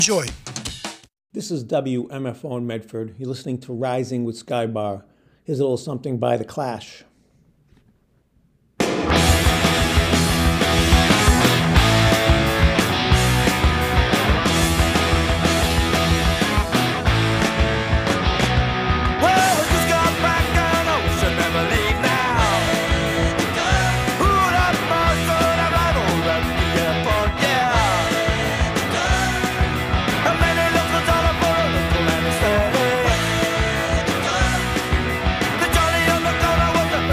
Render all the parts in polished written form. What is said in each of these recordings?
Enjoy. This is WMFO in Medford. You're listening to Rising with Skybar. Here's a little something by The Clash. The Johnny on the corner was a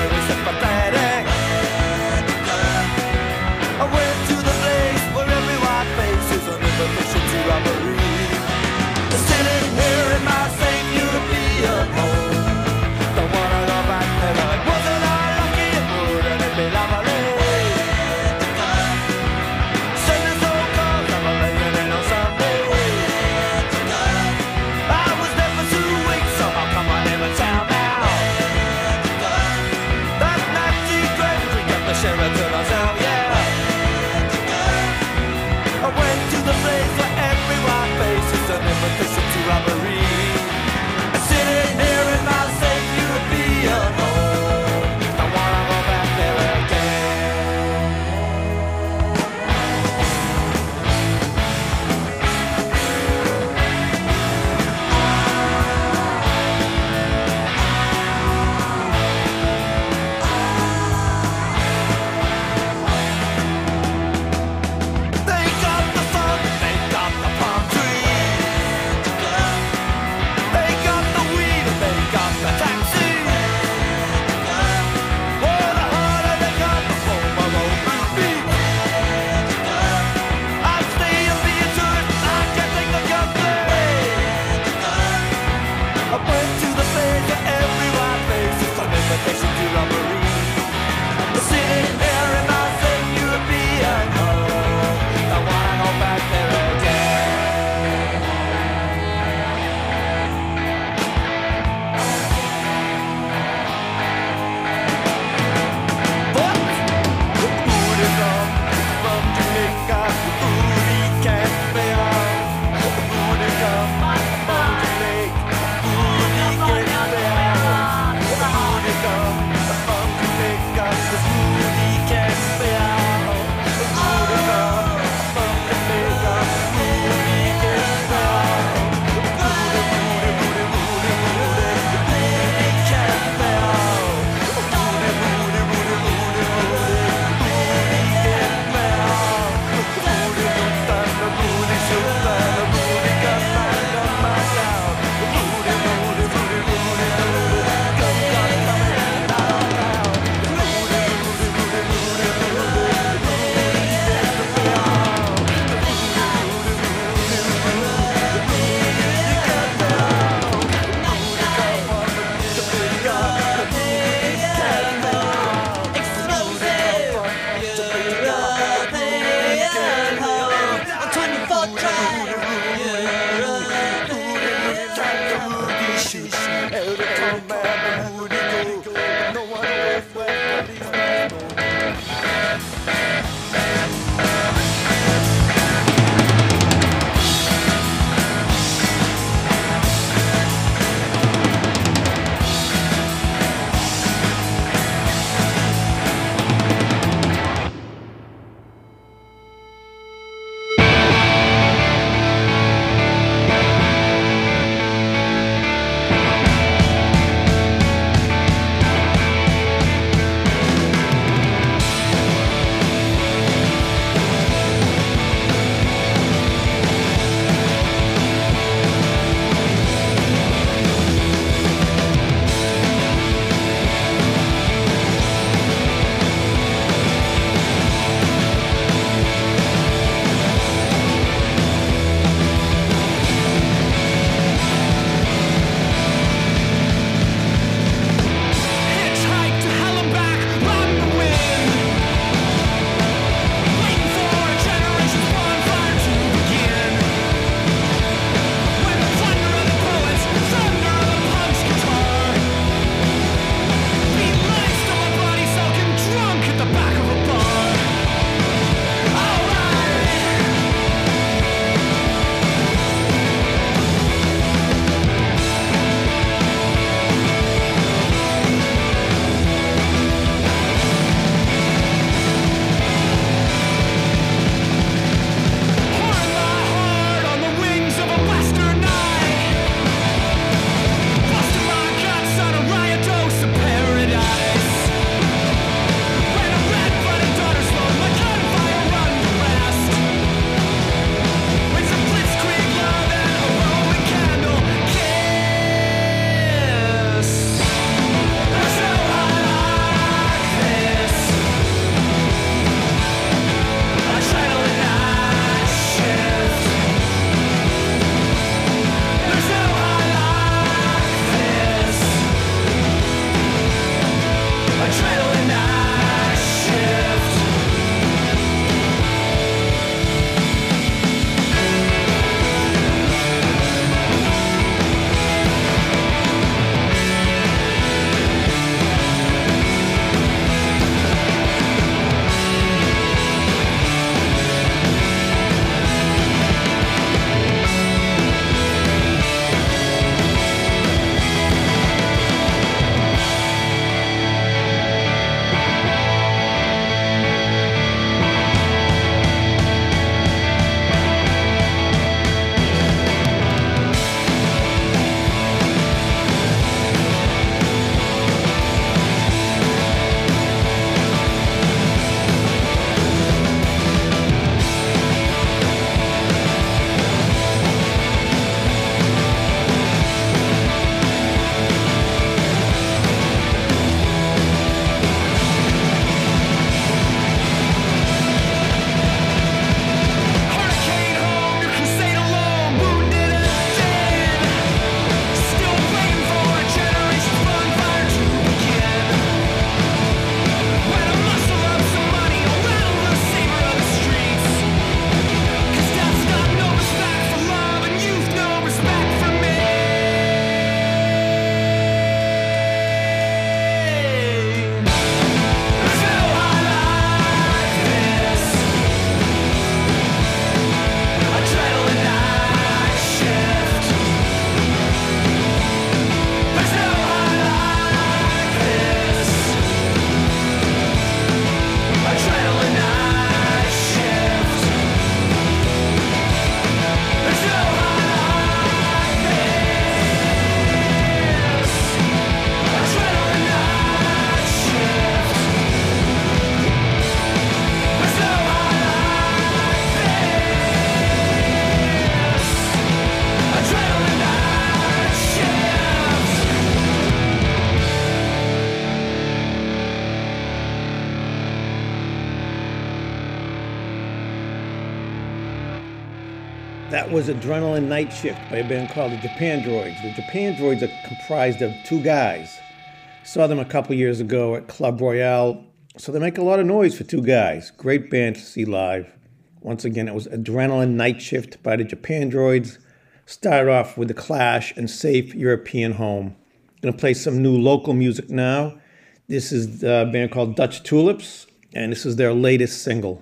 That was Adrenaline Night Shift by a band called the Japan Droids. The Japan Droids are comprised of two guys. Saw them a couple years ago at Club Royale, so they make a lot of noise for two guys. Great band to see live. Once again, it was Adrenaline Night Shift by the Japan Droids. Started off with The Clash and Safe European Home. Going to play some new local music now. This is a band called Dutch Tulips, and this is their latest single.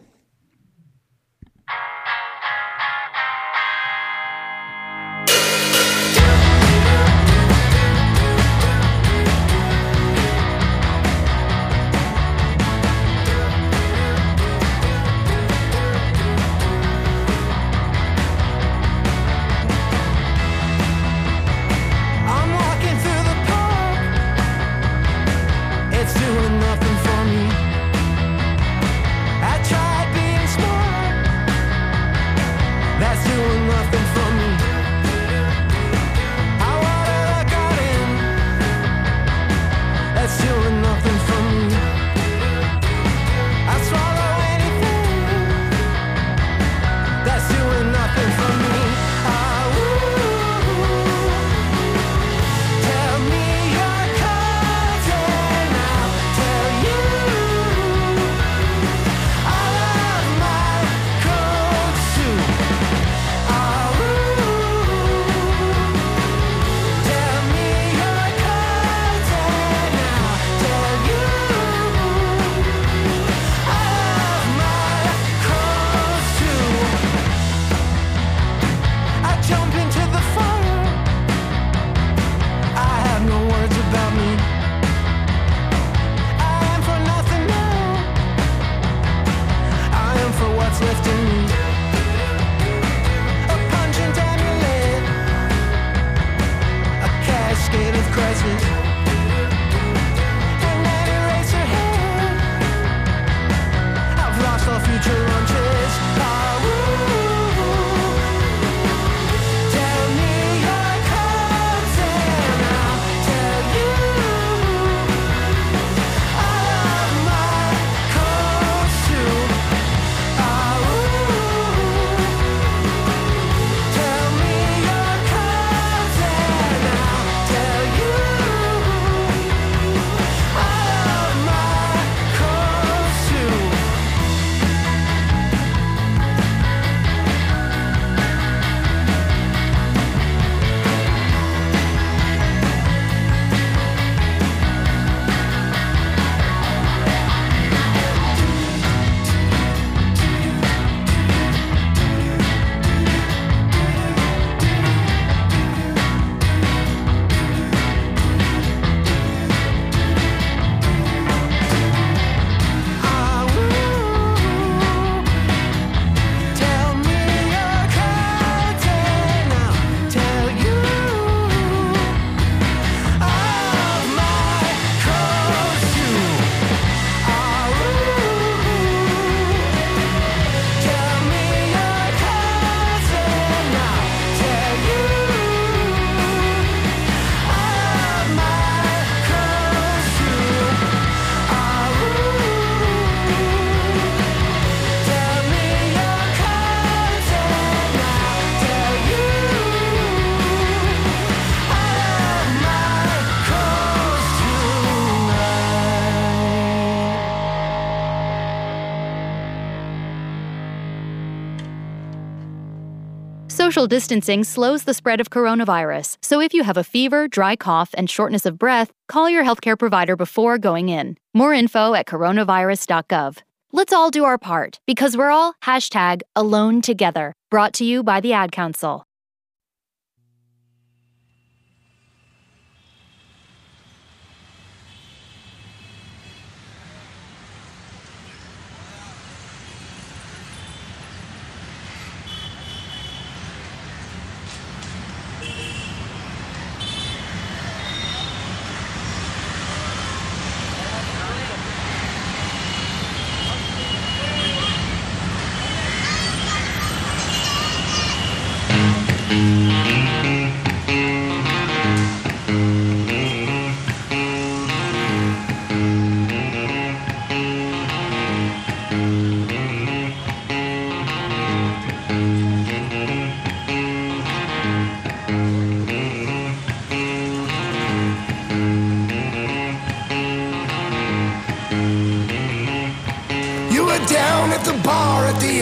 Social distancing slows the spread of coronavirus, so if you have a fever, dry cough, and shortness of breath, call your healthcare provider before going in. More info at coronavirus.gov. Let's all do our part, because we're all #AloneTogether. Brought to you by the Ad Council.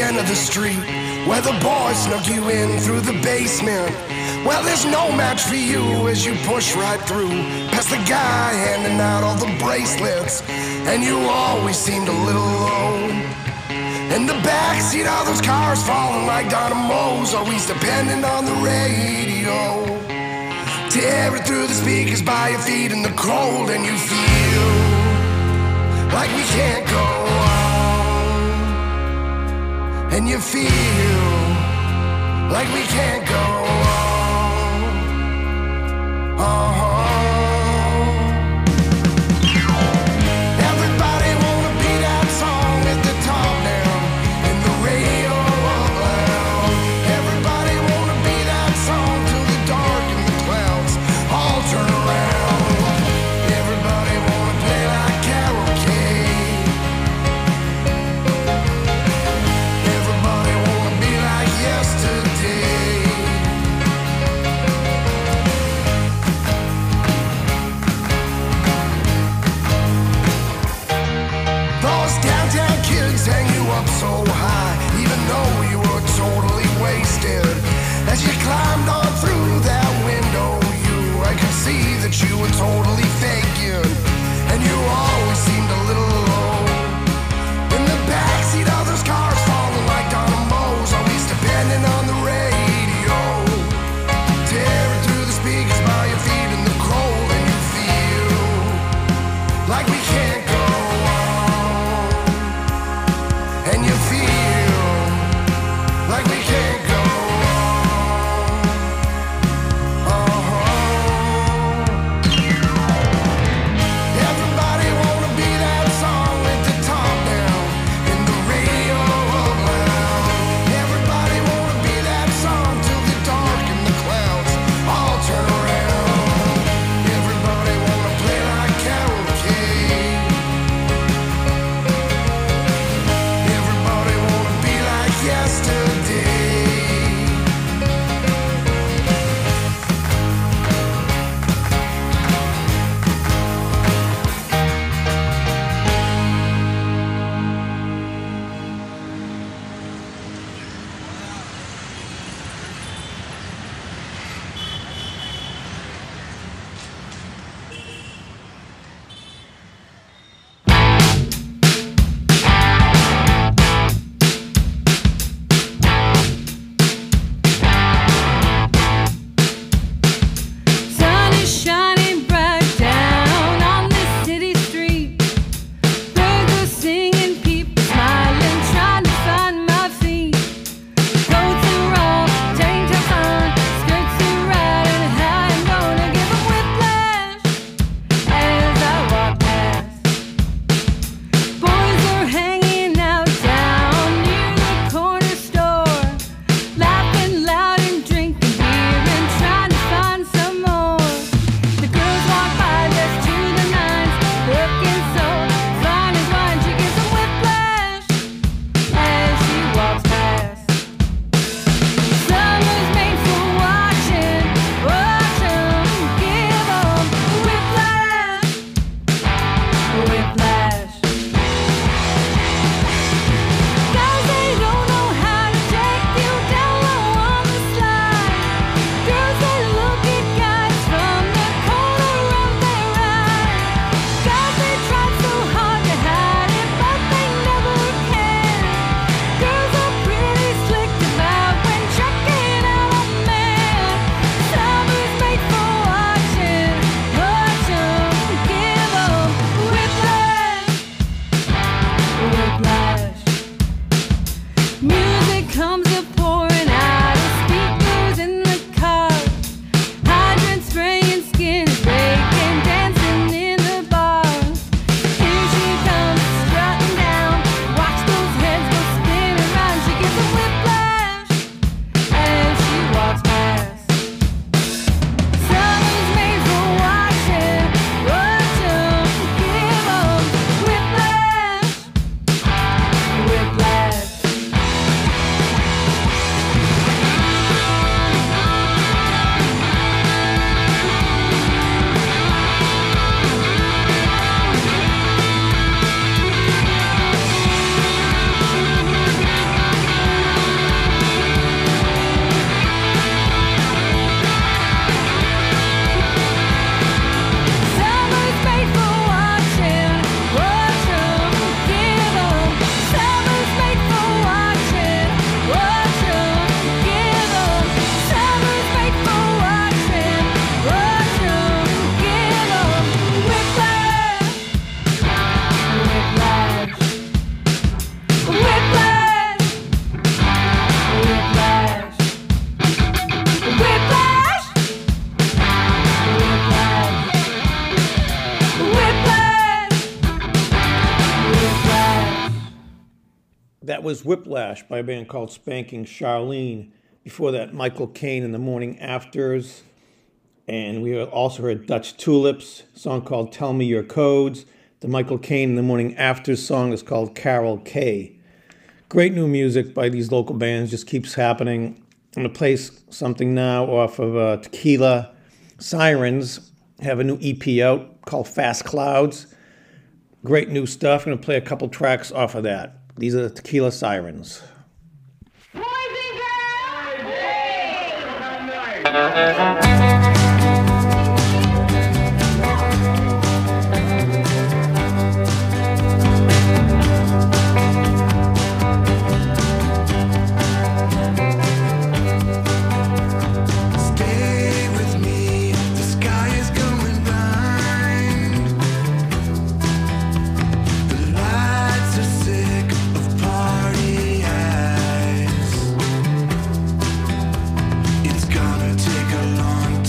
end of the street where the boys snuck you in through the basement. Well, there's no match for you as you push right through past the guy handing out all the bracelets, and you always seemed a little alone. In the backseat of those cars falling like dynamos, always dependent on the radio. Tearing through the speakers by your feet in the cold, and you feel like we can't go on. And you feel like we can't go on. Everybody wanna be that song at the top now, in the radio up loud. Everybody wanna be that song till the dark and the clouds all turn around. Everybody wanna play like karaoke. Everybody wanna be like yesterday. was Whiplash by a band called Spanking Charlene. Before that, Michael Caine and the Morning Afters. And we also heard Dutch Tulips, a song called Tell Me Your Codes. The Michael Caine and the Morning Afters song is called Carol K. Great new music by these local bands, just keeps happening. I'm going to play something now off of Tequila. Sirens have a new EP out called Fast Clouds. Great new stuff. I'm going to play a couple tracks off of that. These are the Tequila Sirens. Boys and girls! It's gonna take a long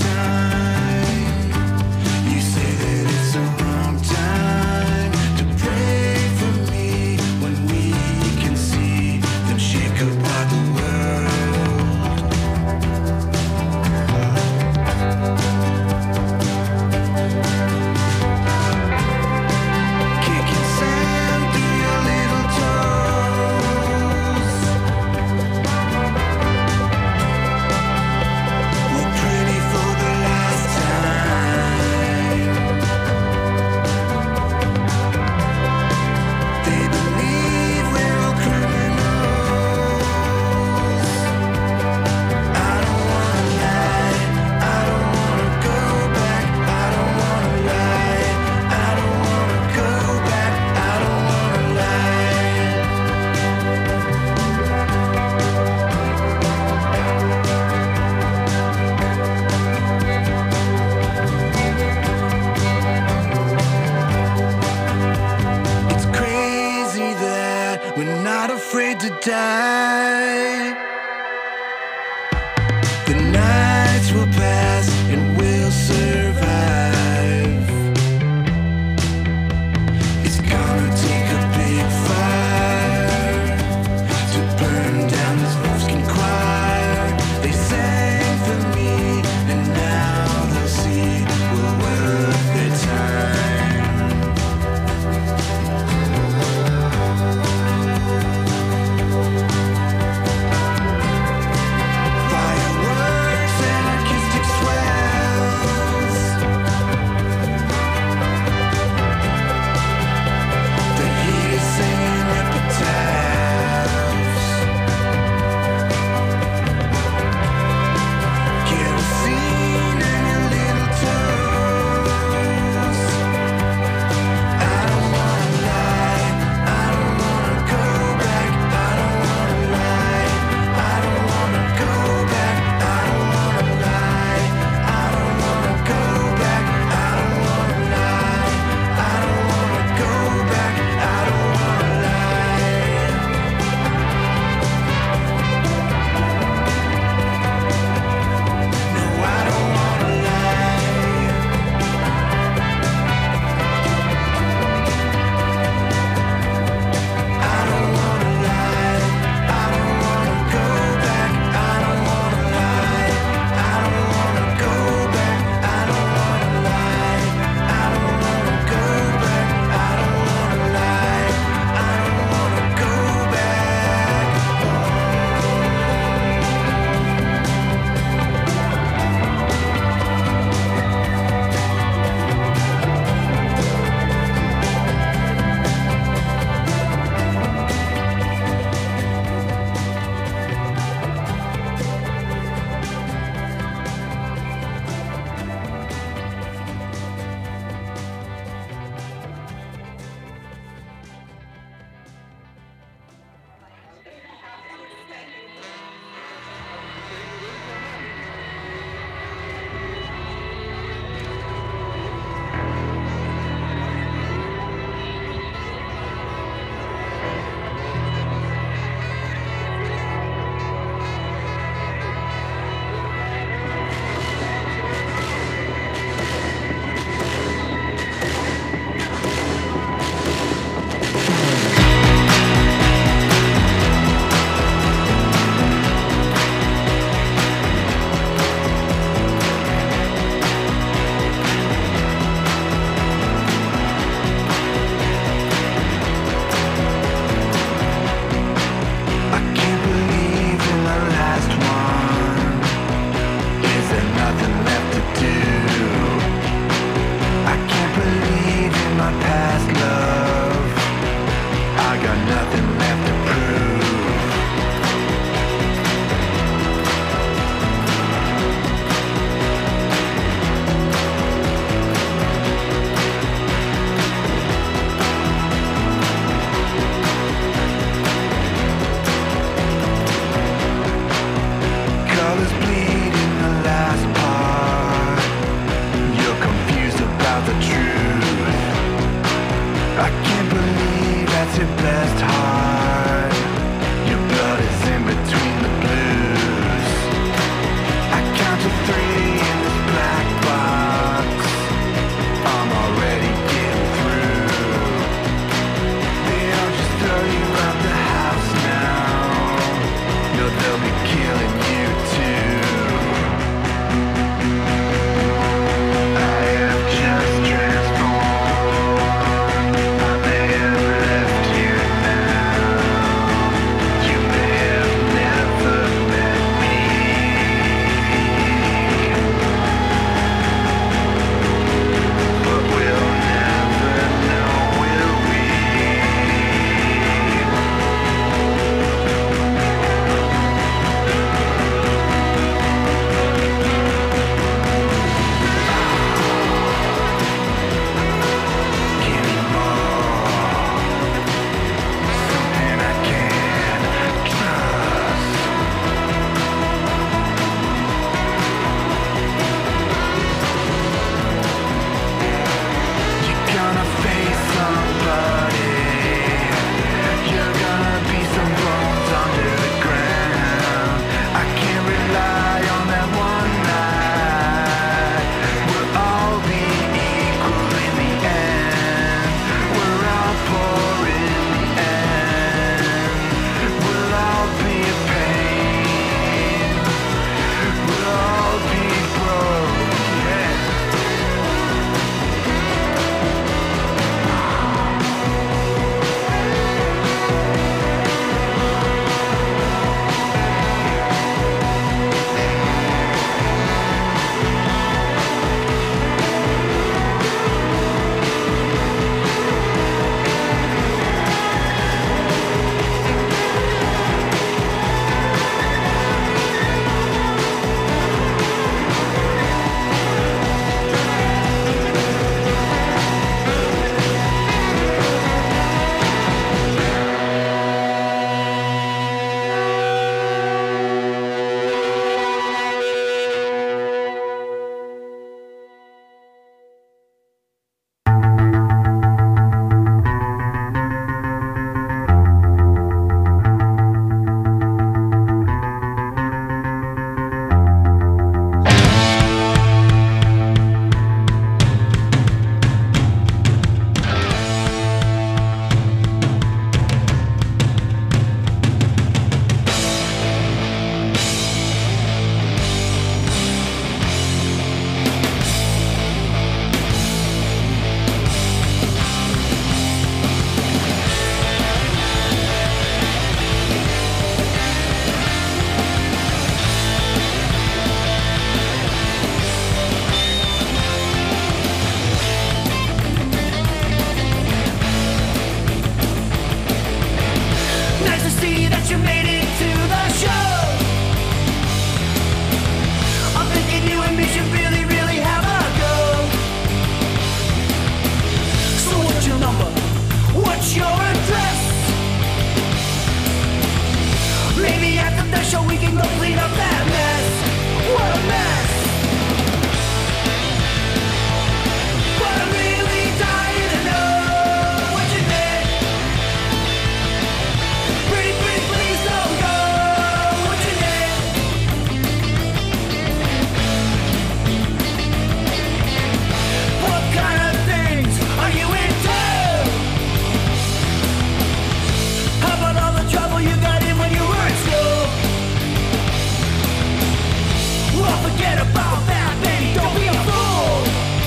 forget about that, baby, don't be a fool.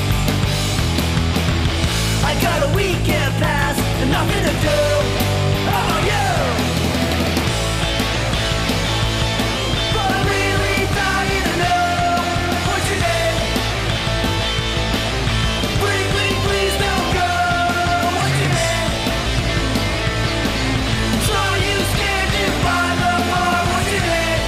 I got a weekend pass and nothing to do. How about you? But I'm really dying to know what's your name. Pretty please, please don't go. What's your name? Saw you standing by the bar. What's your name?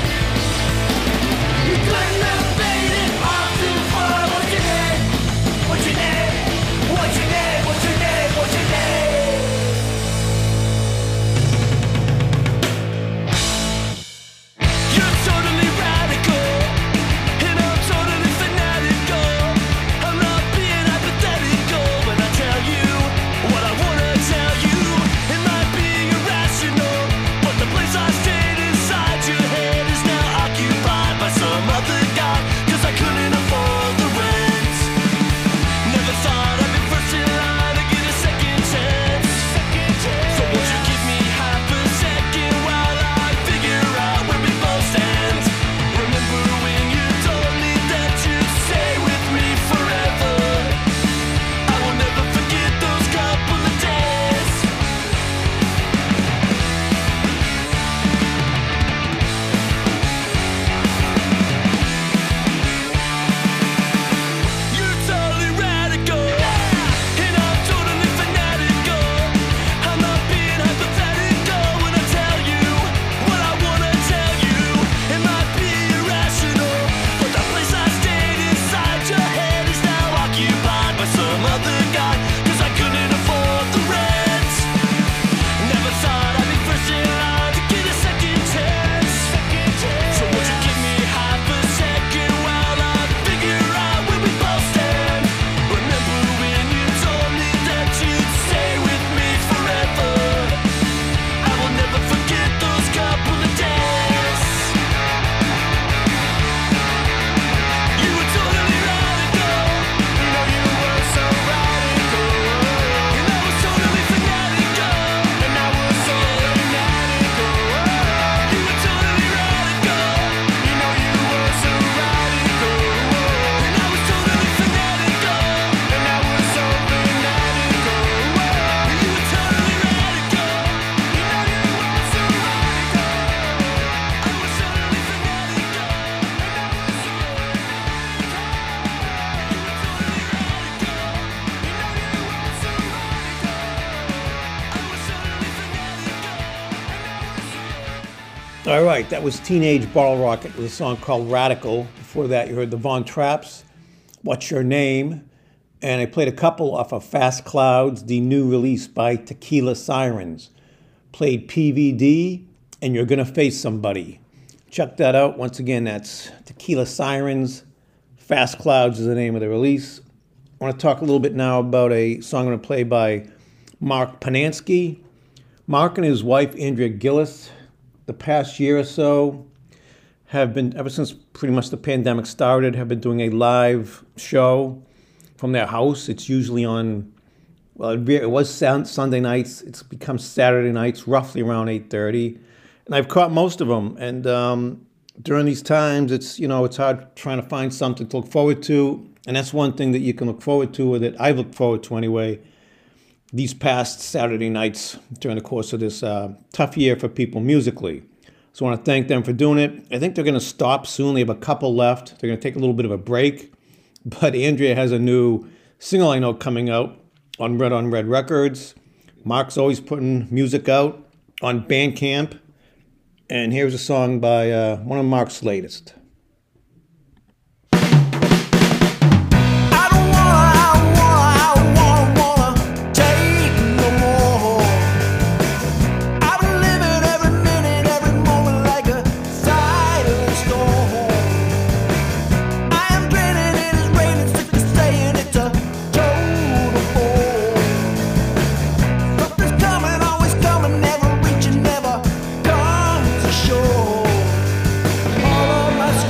You couldn't have made it off too far. What's your name? What's your name? What's your name? What's your name? What's your name? You're totally radical, and I'm totally fanatical. I'm not being hypothetical when I tell you what I wanna tell you. It might be irrational, but the place I stayed inside your head is now occupied by some other guy. 'Cause I couldn't afford the rent. Never thought I'd be first in line to get a second chance. So won't you give me half a second while I figure out where we both stand? Remember when you told me that you'd stay with me forever? I will never forget those couple of days. You're totally radical, and I'm totally fanatical. I'm not being hypothetical when I tell you what I wanna tell you. It might be irrational, but the place I stayed inside your head is now occupied by some other guy. 'Cause I couldn't afford the rent. Never thought I'd be first in line to get a second chance. So won't you give me half a second while I figure out where we both stand? Remember when you told me that you'd stay with me forever? I will never forget those couple of days. You were totally radical, you know you were so radical. And I was totally fanatical, and I was so fanatical. You were totally radical, you know you were so radical. And I was totally fanatical, and I was so fanatical. You were totally radical, you know you were so radical. I was totally fanatical, and I was so All right, that was Teenage Bottle Rocket with a song called Radical. Before that, you heard the Von Trapps, What's Your Name? And I played a couple off of Fast Clouds, the new release by Tequila Sirens. Played PVD and You're Gonna Face Somebody. Check that out. Once again, that's Tequila Sirens. Fast Clouds is the name of the release. I want to talk a little bit now about a song I'm going to play by Mark Panansky. Mark and his wife, Andrea Gillis, the past year or so have been, ever since pretty much the pandemic started, have been doing a live show from their house. It's usually on, well, it was Sunday nights. It's become Saturday nights, roughly around 8:30. And I've caught most of them. And during these times, it's hard trying to find something to look forward to. And that's one thing that you can look forward to, or that I've looked forward to anyway, these past Saturday nights during the course of this tough year for people musically. So I want to thank them for doing it. I think they're going to stop soon. They have a couple left. They're going to take a little bit of a break. But Andrea has a new single I know coming out on Red Records. Mark's always putting music out on Bandcamp. And here's a song by one of Mark's latest. All of my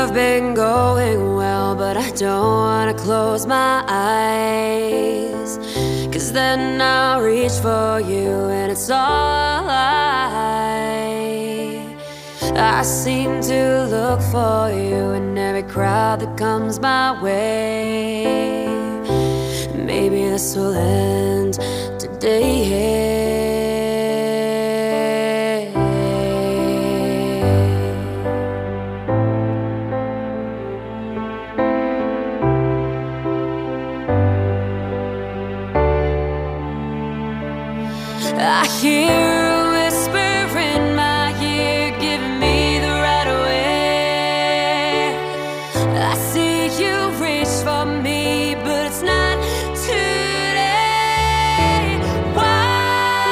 have been going well, but I don't wanna close my eyes, 'cause then I'll reach for you and it's all I seem to look for you in every crowd that comes my way. Maybe this will end today. I hear a whisper in my ear, giving me the right way. I see you reach for me, but it's not today. Why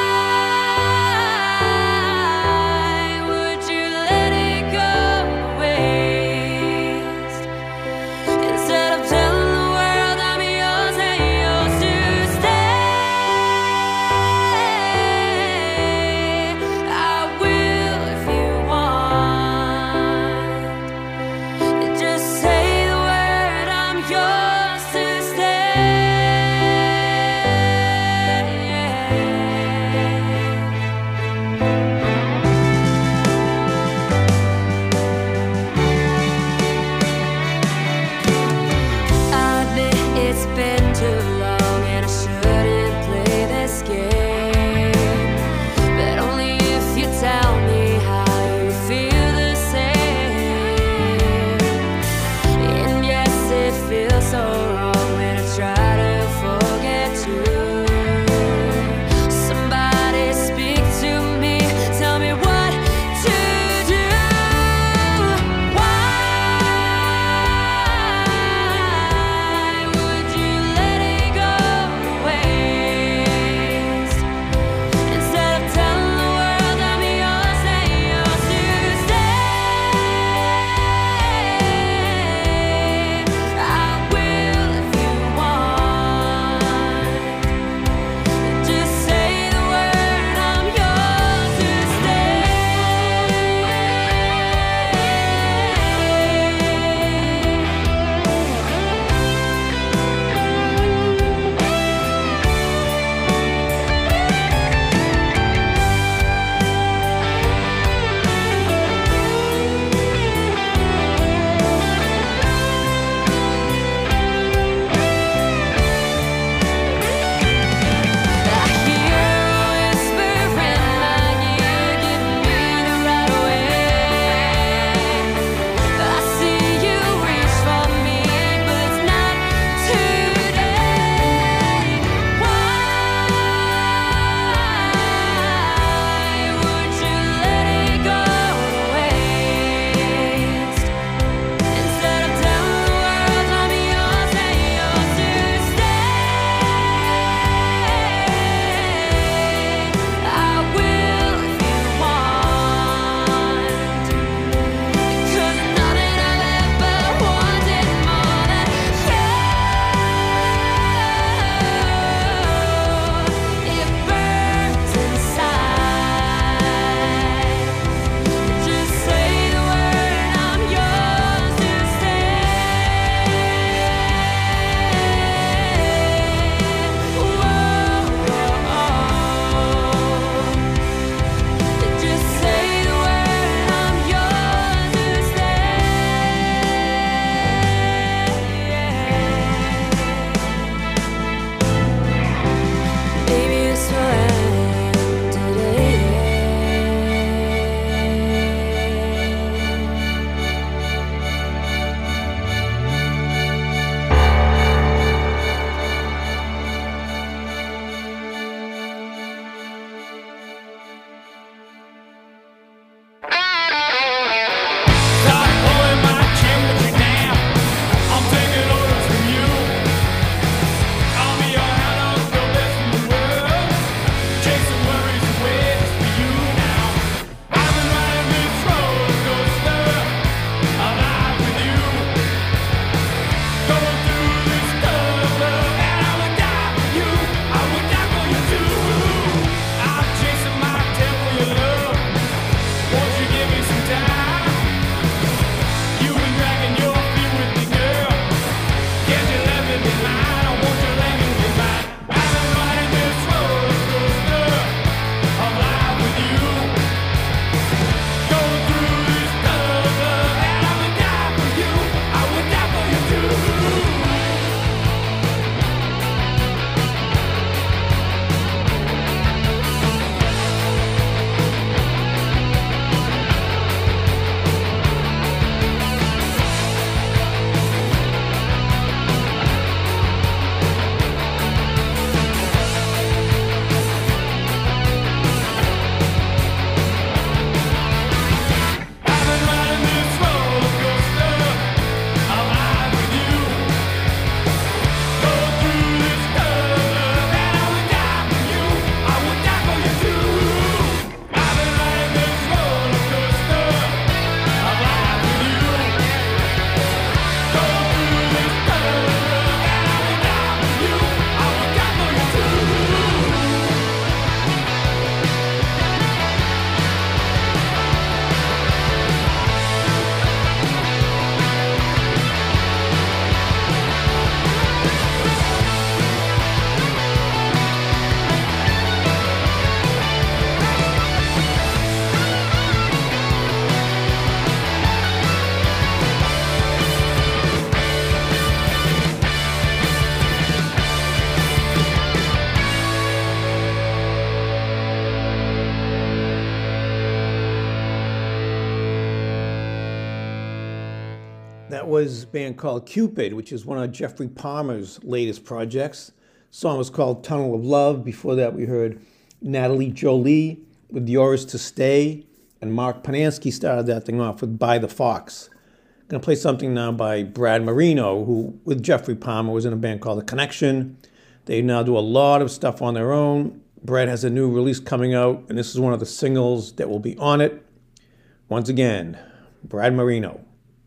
That was a band called Cupid, which is one of Jeffrey Palmer's latest projects. The song was called Tunnel of Love. Before that, we heard Natalie Jolie with Yours to Stay, and Mark Panansky started that thing off with By the Fox. I'm going to play something now by Brad Marino, who, with Jeffrey Palmer, was in a band called The Connection. They now do a lot of stuff on their own. Brad has a new release coming out, and this is one of the singles that will be on it. Once again, Brad Marino.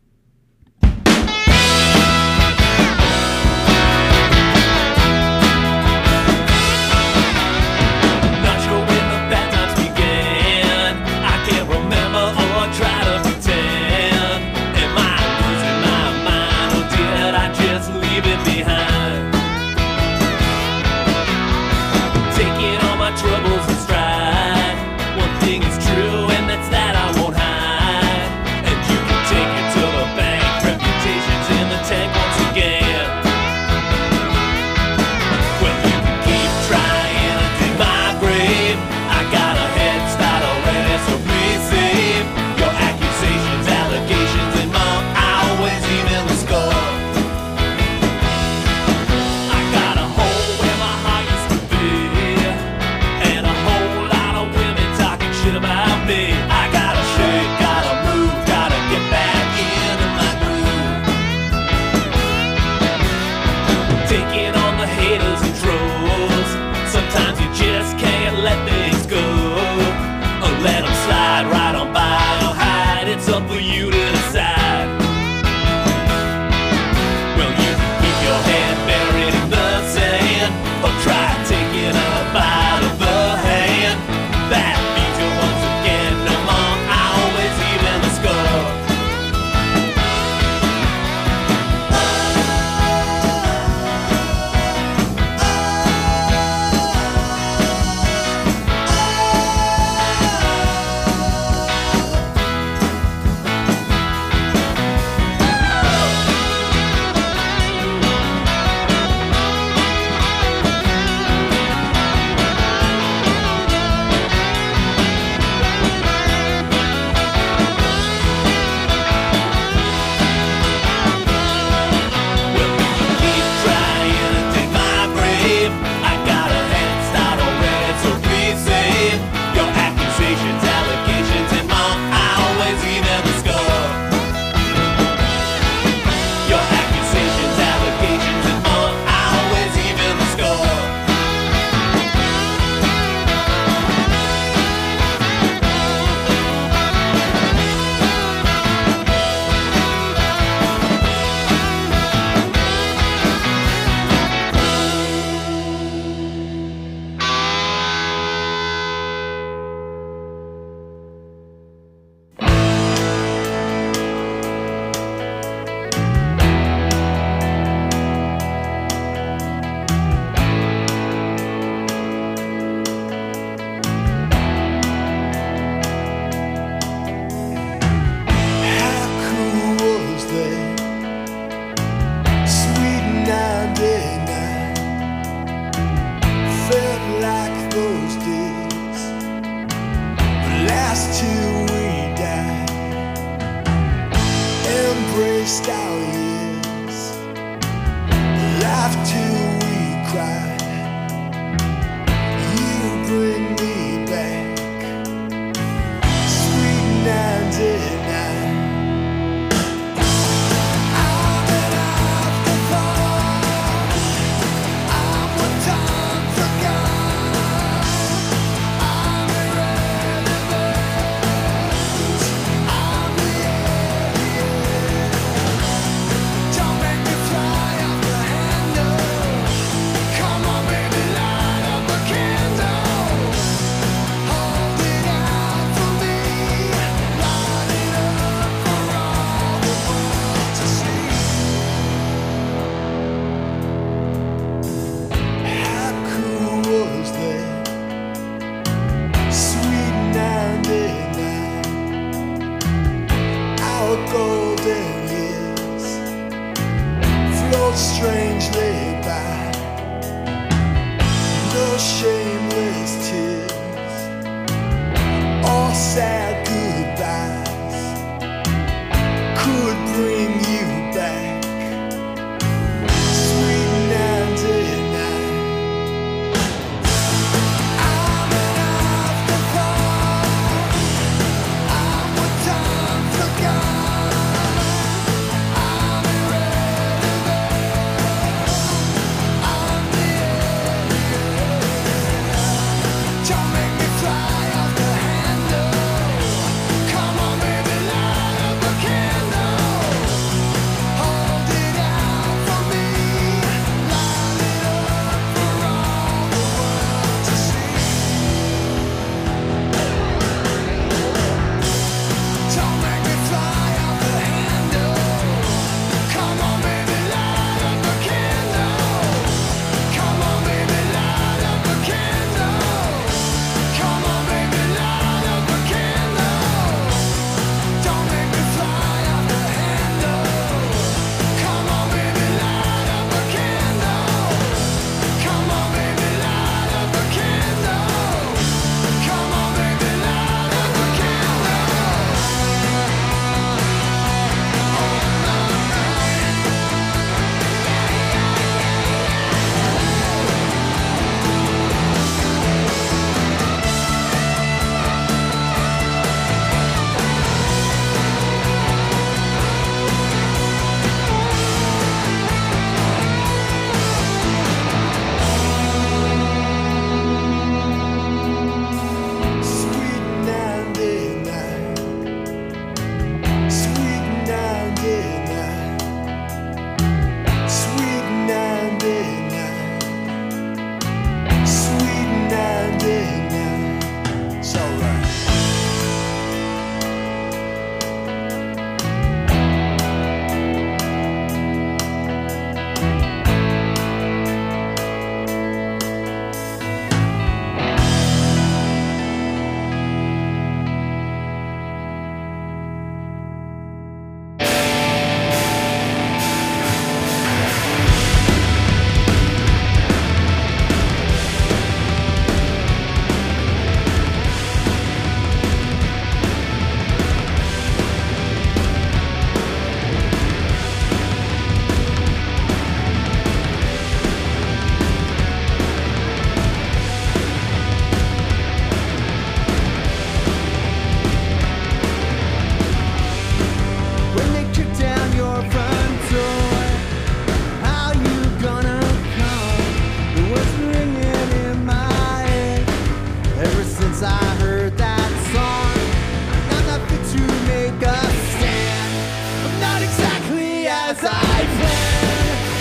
Troubles in stride. One thing is true, and that's that I won't hide. And you can take it to the bank. Reputation's in the tank once again. Well, you can keep trying to dig my grave. I got a head start already, so please save your accusations, allegations, and more. I always even the score. I got a hole where my heart used to be. About me, I gotta shake, gotta move, gotta get back into my groove. Taking on the haters and trolls. Sometimes you just can't let things go, or let them slide right on by or hide. It's up for you to decide. Well, you can keep your head buried in the sand, or try taking a bite of the hand that once again, no more, I always even the score. Embraced our years, laughed till we cried. You bring me back, sweet 99. I'm an afterthought, I'm what time forgot. I'm irrelevant, I'm the alien. Don't make me fly off the handle. Come on, baby, light up a candle. Hold it out for me, light it up for all the world to see. How cool was that? Sweet 99. Our golden years float strangely by. No shameless tears or sad goodbyes could bring you as I planned.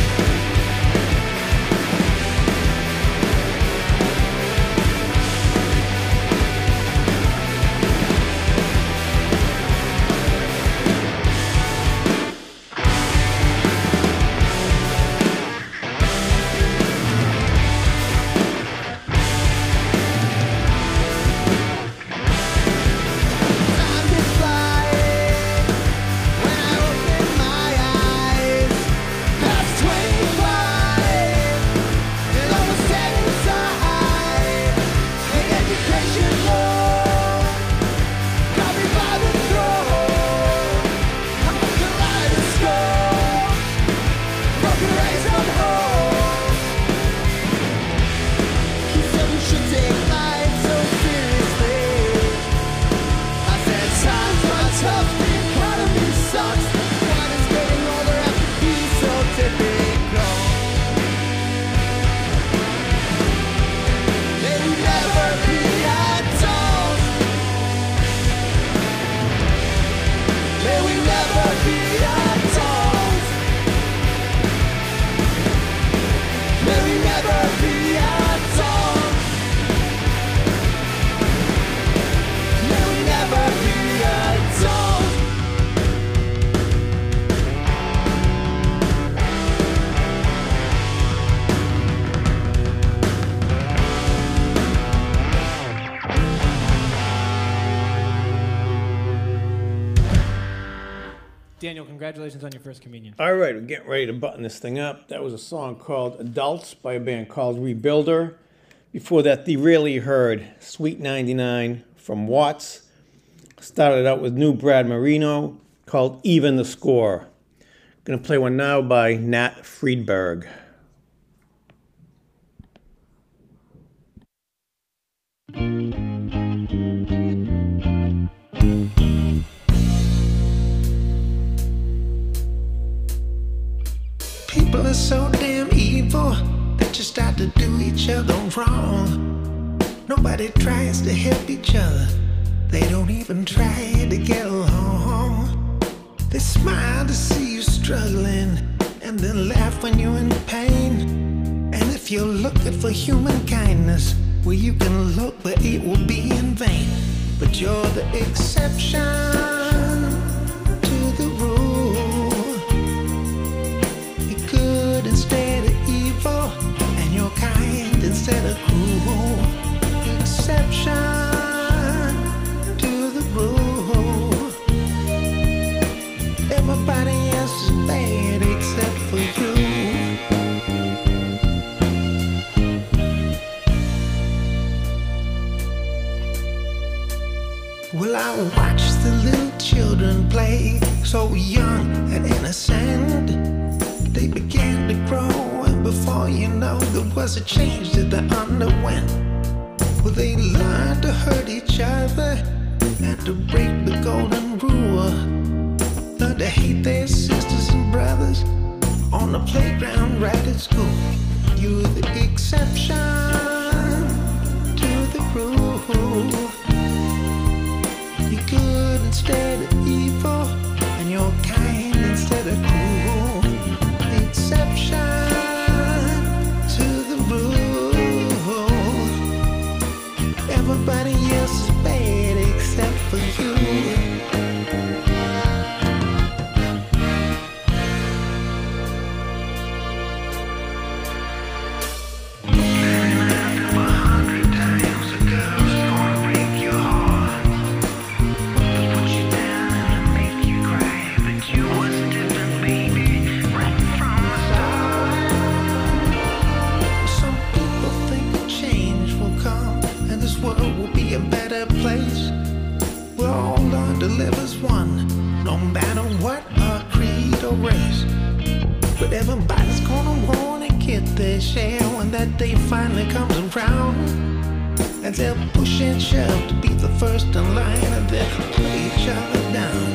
Daniel, congratulations on your first communion. All right, we're getting ready to button this thing up. That was a song called Adults by a band called Rebuilder. Before that, the rarely heard Sweet 99 from Watts. Started out with new Brad Marino called Even the Score. Gonna play one now by Nat Friedberg. People are so damn evil that you start to do each other wrong. Nobody tries to help each other. They don't even try to get along. They smile to see you struggling and then laugh when you're in pain. And if you're looking for human kindness, well, you can look, but it will be in vain. But you're the exception to the rule. You're good instead of evil, and you're kind instead of cruel. Exception to the rule. Everybody else is bad except for you. Well, I watch the little children play, so young and innocent. They began to grow, and before you know, there was a change that they underwent. Well, they learned to hurt each other and to break the golden rule. Learned to hate their sisters and brothers on the playground right at school. You're the exception to the rule. You're good instead of evil, and you're kind instead of cruel. The exception to the rule. Everybody else is bad except for you. Everybody's gonna wanna get their share when that day finally comes around. And they'll push and shove to be the first in line, and they'll put each other down.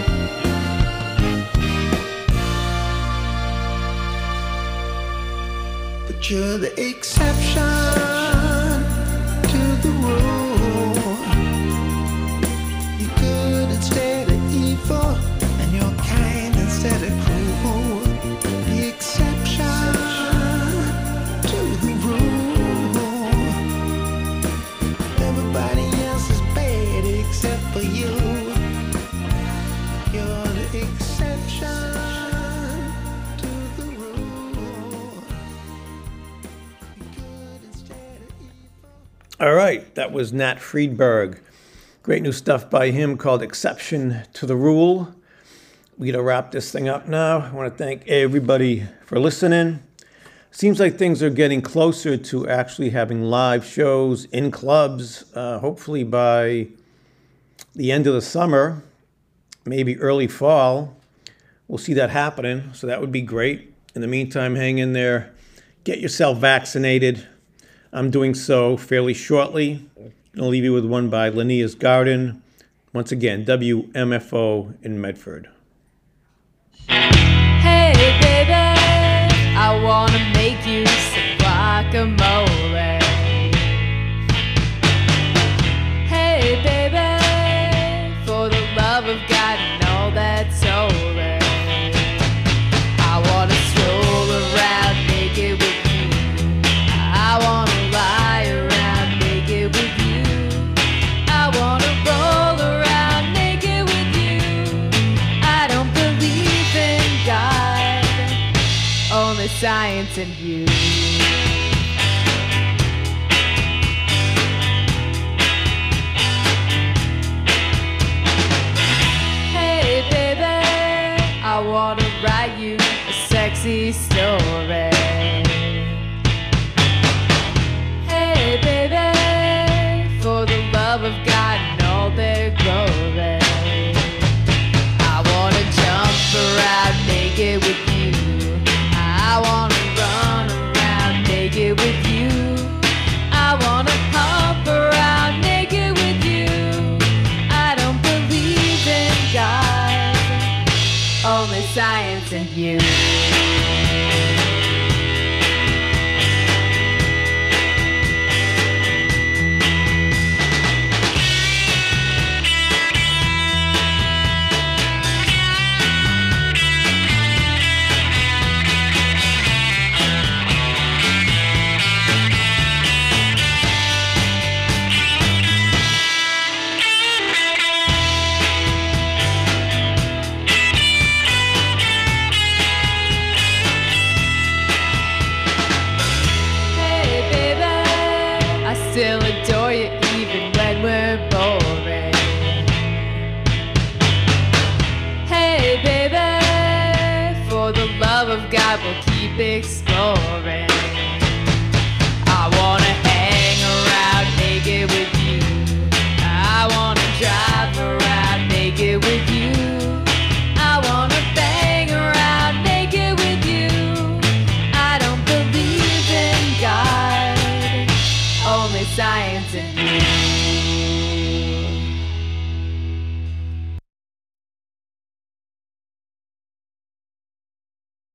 But you're the exception to the rule. You're good instead of evil, and you're kind instead of cruel. All right, that was Nat Friedberg. Great new stuff by him called Exception to the Rule. We're going to wrap this thing up now. I want to thank everybody for listening. Seems like things are getting closer to actually having live shows in clubs, hopefully by the end of the summer, maybe early fall. We'll see that happening, so that would be great. In the meantime, hang in there. Get yourself vaccinated. I'm doing so fairly shortly. I'll leave you with one by Linnea's Garden. Once again, WMFO in Medford. Hey baby, I wanna make you some guacamole. Hey baby, for the love of God and all that's holy, I wanna stroll around naked with you. I wanna lie around naked with you. I wanna roll around naked with you. I don't believe in God, only science and you. Hey baby, I wanna write you a sexy story. Hey baby, for the love of God and all their glory, I wanna jump around naked with you. I wanna run around naked with you. I wanna hop around naked with you. I don't believe in God, only science and you. Still adore you even when we're boring. Hey baby, for the love of God we'll keep exploring. I wanna hang around naked with you. I wanna drive around naked with you.